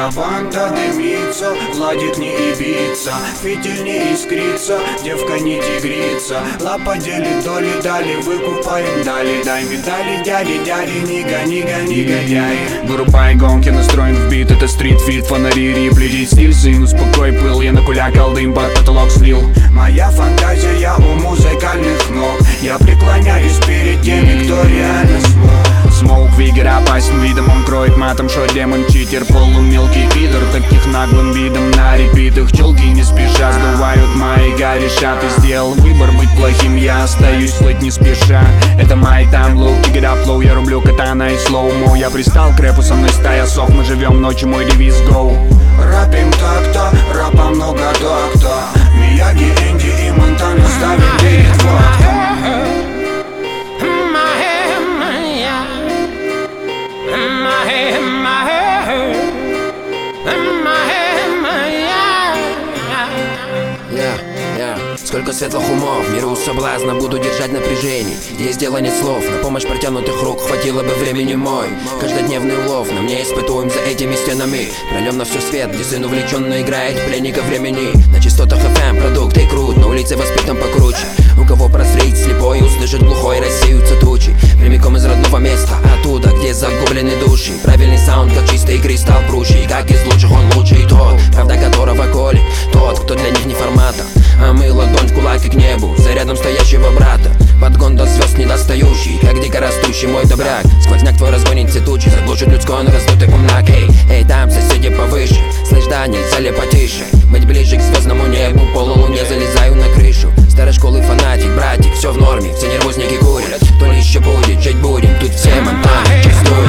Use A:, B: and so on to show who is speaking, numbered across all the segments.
A: Моя банда дымится, ладит не ибица, фитиль не искрится, девка не тигрица. Лапа делит доли, дали, выкупаем, дали. Дай медали, дяди, не гони, негодяй. Вырубай гонки, настроен в бит, это стрит-фит, фонари, рипли, стиль, сын, успокой пыл. Я на кулякал дым, под потолок слил. Моя фантазия у музыкальных ног. Я преклоняюсь перед теми, кто реально смог. Смоук Вигер опасен видом, он кроет матом, шо демон читер, полумелкий пидор. Таких наглым видом на репитах челки не спеша сдувают мои горяча. Ты сделал выбор быть плохим, я остаюсь слыть не спеша. Это май тайм лоу, pick it up low, я рублю катана и слоумо. Я пристал к рэпу, со мной стая сов, мы живем ночью, мой девиз go. Рэпим так-то, рэпа много так-то. Мияги, Энди и Монтана ставим бит фото.
B: Сколько светлых умов, миру соблазна, буду держать напряжение. Есть дело нет слов, на помощь протянутых рук хватило бы времени мой. Каждодневный улов, на мне испытуем за этими стенами. Про нем на все свет, где сын увлеченно играет пленника времени. На частотах FM продукты крут, на улице воспитан покруче. У кого прозреть слепой, услышит глухой, рассеются тучи. Прямиком из родного места, оттуда, где загублены души. Правильный саунд, как чистый кристалл прущий. Как из лучших он лучший тот, правда которого колет тот, кто для них не формата. А мы ладонь в кулаке к небу, за рядом стоящего брата. Подгон до звезд недостающий, как дикорастущий мой добряк. Сквозняк твой разгонит все тучи, заглушит людской, но раздутый помнак. Эй, там соседи повыше, слышь, да, нельзя ли потише? Быть ближе к звездному небу, полулуне залезаю на крышу. Старой школы фанатик, братик, все в норме, все нервозники курят. То ли еще будет, жить будем, тут все монтаны чувствуют.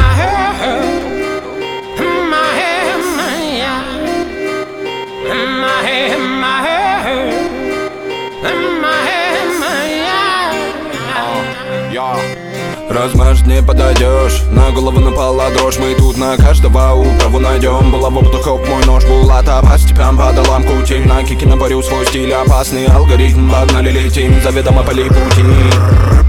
C: Размажь не подойдешь, на голову напала дрожь. Мы тут на каждого управу найдем. Булаву птухов, мой нож, булата по степям по долам кутим. На кике наборю свой стиль опасный алгоритм. Погнали летим, заведомо полей пути.